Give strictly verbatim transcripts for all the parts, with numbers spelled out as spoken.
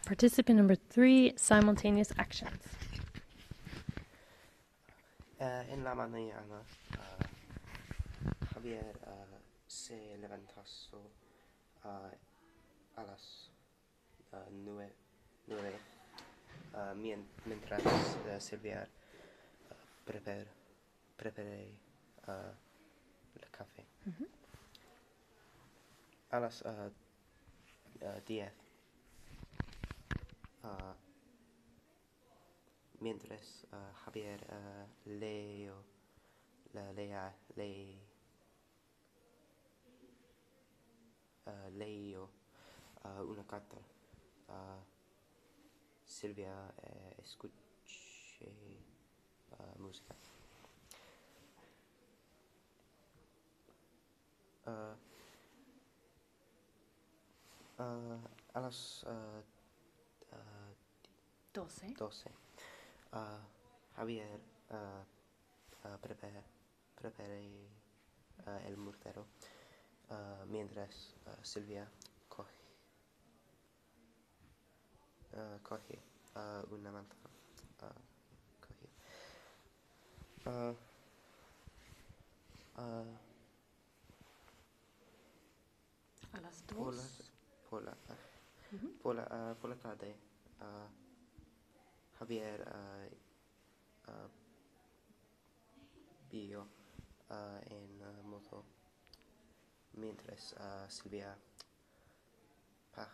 participant number three, simultaneous actions. Uh, en la mañana, uh, Javier uh, se levantó uh, a las uh, nueve, nueve uh, mien- mientras uh, Silvia uh, prepara preparé uh, el café. Mm-hmm. A las uh, uh, diez, uh, mientras uh, Javier uh, leo, la, lea, le, uh, leo uh, una carta. Uh, Silvia eh, escuché uh, música. Uh, uh, a las uh, uh, doce. doce, uh, Javier uh, uh, prepara, preparé uh, el mortero uh, mientras uh, Silvia coge, uh, coge uh, una manzana. Uh, coge. Uh, uh, A las por la, dos. por la, uh, Mm-hmm. por la, uh, por la tarde, uh, Javier uh, uh, vio uh, en uh, moto mientras uh, Silvia pa,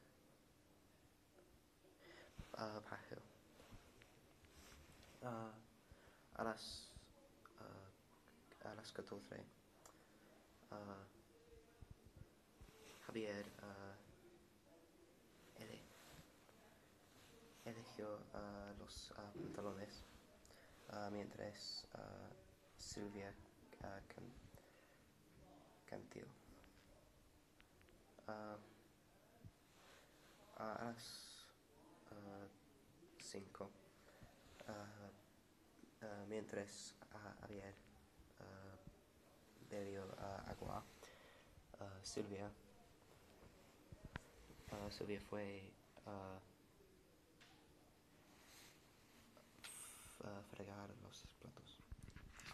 uh, pajeó. Uh, a las uh, a las catorce, uh, Javier uh, ele, eligió uh, los uh, pantalones uh, mientras uh, Silvia uh, can, cantó. Uh, a las uh, cinco, uh, uh, mientras uh, Javier uh, bebió uh, agua, uh, Silvia, uh, Silvia fue uh, f- uh, fregar los